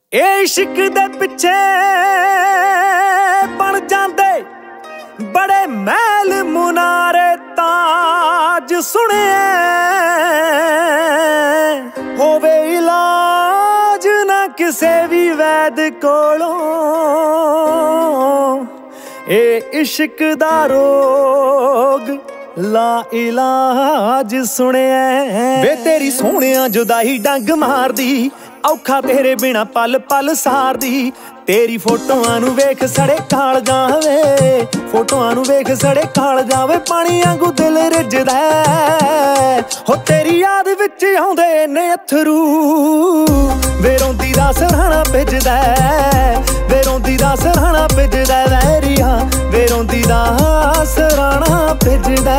ਇਹ ਇਸ਼ਕ ਦੇ ਪਿੱਛੇ ਬਣ ਜਾਂਦੇ ਬੜੇ ਮਹਿਲ ਮੁਨਾਰੇ ਤਾਜ ਸੁਣਿਆ ਹੋਵੇ ਇਲਾਜ ਨਾ ਕਿਸੇ ਵੀ ਵੈਦ ਕੋਲੋਂ ਇਹ ਇਸ਼ਕ ਦਾ ਰੋਗ ਲਾ ਇਲਾਜ ਸੁਣਿਆ ਵੇ ਤੇਰੀ ਸੋਹਣਿਆ ਜੁਦਾਈ ਡੰਗ ਮਾਰਦੀ ਔਖਾ ਤੇਰੇ ਬਿਨਾ ਪਲ ਪਲ ਸਾਰਦੀ ਤੇਰੀ ਫੋਟੋਆਂ ਨੂੰ ਵੇਖ ਸੜੇ ਕਾਲ ਜਾਵੇ ਫੋਟੋਆਂ ਨੂੰ ਵੇਖ ਸੜੇ ਕਾਲ ਜਾਵੇ ਪਾਣੀ ਵਾਂਗੂ ਦਿਲ ਰਿੱਝਦਾ ਹੋ ਤੇਰੀ ਯਾਦ ਵਿੱਚ ਆਉਂਦੇ ਨੇ ਅਥਰੂ ਵੇ ਰੋਂਦੀ ਦਾ ਸਰਹਾਣਾ ਭਿੱਜਦਾ ਵੇ ਰੋਂਦੀ ਦਾ ਸਰਹਾਣਾ ਭਿੱਜਦਾ ਵੈਰੀਆ ਵੇ ਰੋਂਦੀ ਦਾ ਸਰਹਾਣਾ ਭਿੱਜਦਾ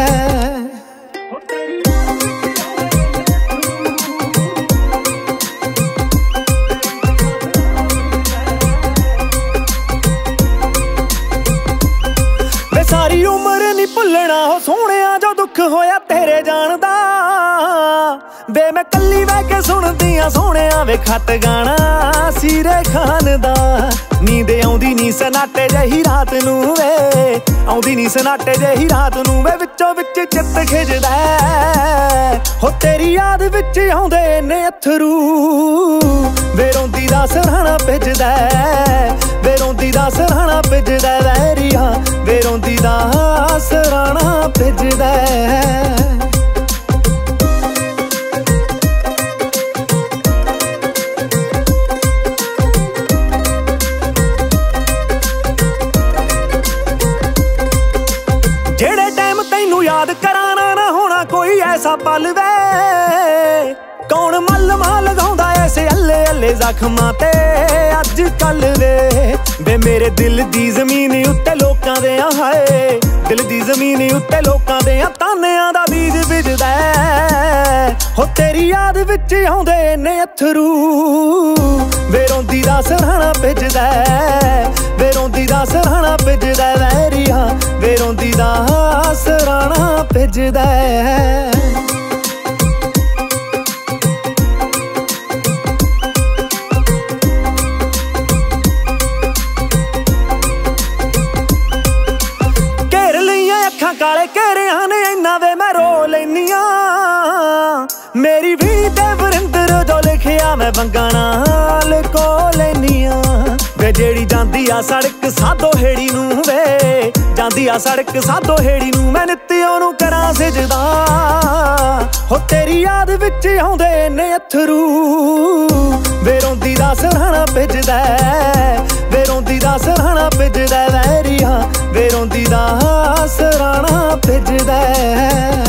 ਸਾਰੀ ਉਮਰ ਨੀ ਭੁੱਲਣਾ ਹੋ ਸੋਹਣਿਆ ਜੋ ਦੁੱਖ ਹੋਇਆ ਤੇਰੇ ਜਾਣ ਦਾ ਵੇ ਮੈਂ ਕੱਲੀ ਬਹਿ ਕੇ ਸੁਣਦੀ ਆ ਸੋਹਣਿਆ ਵੇ ਖੱਤ ਗਾਣਾ ਸੀਰੇ ਖਾਨ ਦਾ ਨੀਂਦ ਆਉਂਦੀ ਨੀ ਸਨਾਟੇ ਜਿਹੀ ਰਾਤ ਨੂੰ ਵੇ ਆਉਂਦੀ ਨੀ ਸਨਾਟੇ ਜਿਹੀ ਰਾਤ ਨੂੰ ਵੇ ਵਿੱਚੋਂ ਵਿੱਚ ਚਿੱਤ ਖਿੱਚਦਾ ਹੋ ਤੇਰੀ ਯਾਦ ਵਿੱਚ ਆਉਂਦੇ ਨੇ ਅਥਰੂ ਵੇ ਰੋਂਦੀ ਦਾ ਸਰਹਾਣਾ ਭਿੱਜਦਾ ਵੇ ਰੋਂਦੀ ਦਾ ਸਰਹਾਣਾ ਭਿੱਜਦਾ ਵੈਰੀਆ ਵੇ ਰੋਂਦੀ ਦਾ ਸਰਹਾਣਾ ਭਿੱਜਦਾ ਜਿਹੜੇ ਟਾਈਮ ਤੈਨੂੰ ਯਾਦ ਕਰਾਣਾ ਨਾ ਹੋਣਾ ਕੋਈ ਐਸਾ ਪਲ ਵੇ ਕੌਣ ਮੱਲਮਾ ਲਗਾਉਂਦਾ ਐਸੇ ਅੱਲੇ ਅੱਲੇ ਜ਼ਖਮਾਂ ਤੇ ਅੱਜ ਕੱਲ ਵੇ ਮੇਰੇ ਦਿਲ ਦੀ ਜ਼ਮੀਨ ਉੱਤੇ ਲੋਕਾਂ ਦੇ ਹਾਏ ਦਿਲ ਦੀ ਜ਼ਮੀਨ ਉੱਤੇ ਲੋਕਾਂ ਦੇ ਤਾਨਿਆਂ ਦਾ ਬੀਜ ਬਿਜਦਾ ਹੋ ਤੇਰੀ ਯਾਦ ਵਿੱਚ ਆਉਂਦੇ ਨੇ ਅਥਰੂ ਵੇ ਰੋਂਦੀ ਦਾ ਸਰਹਾਣਾ ਭਿੱਜਦਾ ਵੇ ਰੋਂਦੀ ਦਾ ਸਰਹਾਣਾ ਭਿੱਜਦਾ ਵੈਰੀਆ ਵੇ ਰੋਂਦੀ ਦਾ ਸਰਹਾਣਾ ਭਿੱਜਦਾ ਕਾਲੇ ਘੇਰਿਆਂ ਨੇ ਇੰਨਾ ਵੇ ਮੈਂ ਰੋ ਲੈਨੀਆਂ ਮੇਰੀ ਵੀ ਤੇ ਵਰਿੰਦਰ ਜੋ ਲਿਖਿਆ ਮੈਂ ਵੰਗਾਂ ਨਾਲ ਕੋ ਲੈਨੀਆਂ ਵੇ ਜਿਹੜੀ ਜਾਂਦੀ ਆ ਸੜਕ ਸਾਧੋ ਹੇੜੀ ਨੂੰ ਵੇ ਜਾਂਦੀ ਆ ਸੜਕ ਸਾਧੋ ਹੇੜੀ ਨੂੰ ਮੈਂ ਨਿੱਤ ਉਹਨੂੰ ਕਰਾਂ ਸਜਦਾ ਹੋ ਤੇਰੀ ਯਾਦ ਵਿੱਚ ਆਉਂਦੇ ਨੇ ਅਥਰੂ ਵੇ ਰੋਂਦੀ ਦਾ ਸਰਹਾਣਾ ਭਿੱਜਦਾ ਵੇ ਰੋਂਦੀ ਦਾ ਸਰਹਾਣਾ ਭਿੱਜਦਾ ਵੈਰੀਆ ਵੇ ਰੋਂਦੀ ਦਾ ਸਰਹਾਣਾ ਭਿੱਜਦਾ